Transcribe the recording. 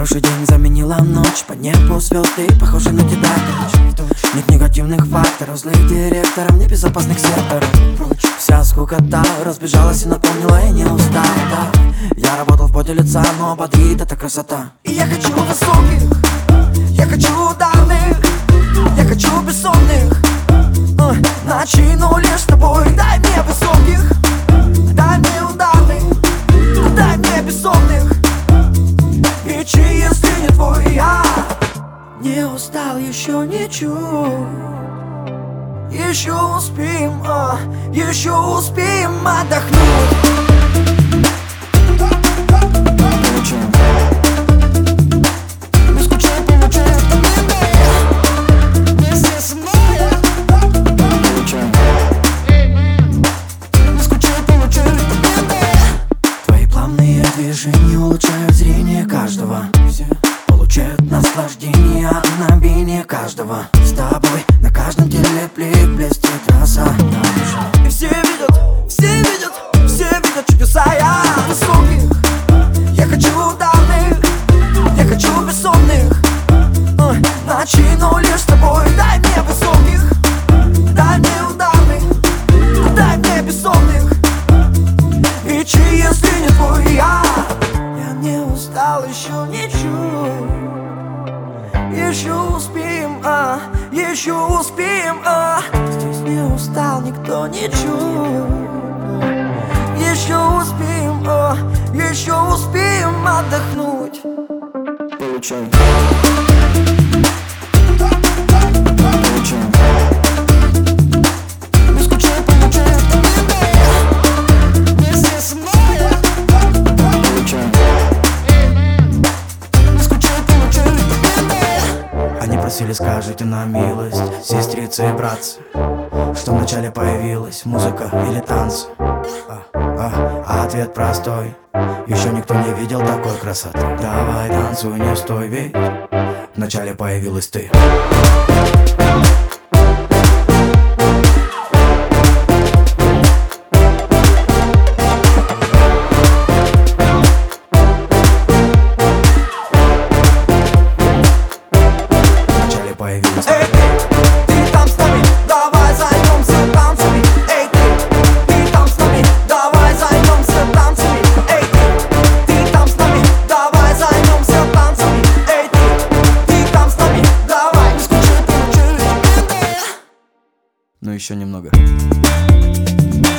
Хороший день заменила ночь, по небу звезды похожи на тебя. Нет негативных факторов, злых директоров, небезопасных секторов. Вся скукота разбежалась и напомнила, я не устал, да. Я работал в поте лица, но бодрит эта красота. И я хочу высоких, я хочу ударных, я хочу бессонных. Начну лишь с тобой, дай мне высоких, дай мне ударных, дай мне бессонных. Печи, если не твой, я не устал еще ничуть. Еще успеем отдохнуть. Движения улучшают зрение каждого, получают наслаждение от мгновения каждого. С тобой на каждом телеплик блестит роса. И все видят чудеса. Я высоких, я хочу ударных, я хочу бессонных. Начну лишь с тобой, дай мне высоких, дай мне ударных, дай мне бессонных. Ичи, если не твой, я не устал еще ничуть. Еще успеем, здесь не устал никто ничуть. Еще успеем отдохнуть. Получай. Просили, скажите на милость, сестрицы и братцы, что вначале появилась музыка или танцы. А ответ простой, еще никто не видел такой красоты. Давай танцуй, не стой, ведь вначале появилась ты. Ты там с нами, давай займемся танцами. Эй, ты там с нами, давай займемся танцами. Эй, ты там с нами, давай займемся танцами. Эй, ты там с нами, давай. Ну еще немного.